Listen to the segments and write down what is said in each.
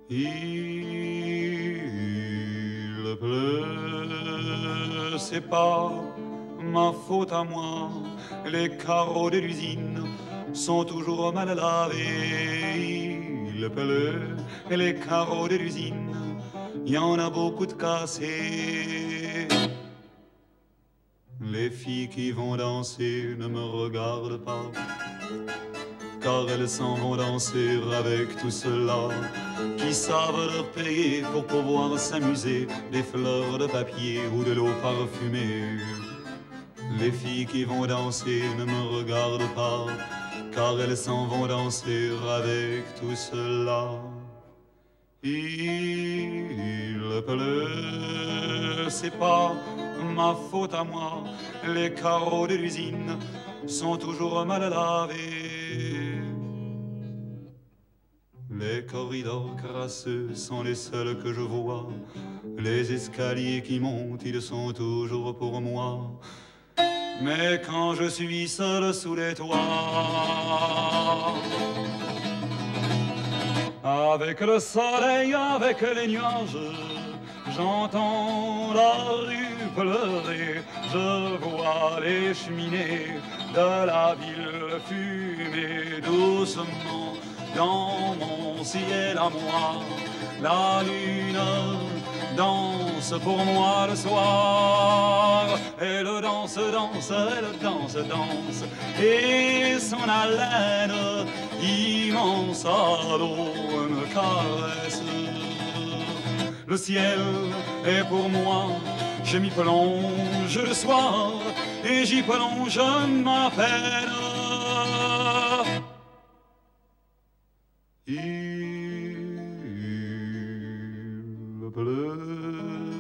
Il pleut, c'est pas ma faute à moi. Les carreaux de l'usine sont toujours mal lavés. Il pleut, les carreaux de l'usine, il y en a beaucoup de cassés. Les filles qui vont danser ne me regardent pas, car elles s'en vont danser avec tout cela qui savent leur payer pour pouvoir s'amuser des fleurs de papier ou de l'eau parfumée. Les filles qui vont danser ne me regardent pas, car elles s'en vont danser avec tout cela. Il pleut, c'est pas ma faute à moi. Les carreaux de l'usine sont toujours mal lavés. Les corridors crasseux sont les seuls que je vois. Les escaliers qui montent, ils sont toujours pour moi. Mais quand je suis seul sous les toits, avec le soleil, avec les nuages, j'entends la rue pleurer. Je vois les cheminées de la ville fumer doucement dans mon ciel à moi. La lune danse pour moi le soir. Elle danse, danse, elle danse, danse. Et son haleine immense à l'eau me caresse. Le ciel est pour moi, je m'y plonge le soir et j'y plonge ma peine. Il pleut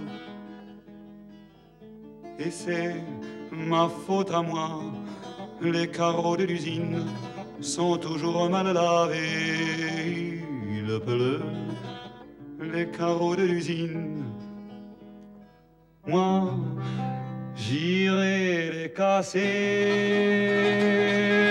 et c'est ma faute à moi. Les carreaux de l'usine sont toujours mal lavés. Il pleut, les carreaux de l'usine. Moi, j'irai les casser.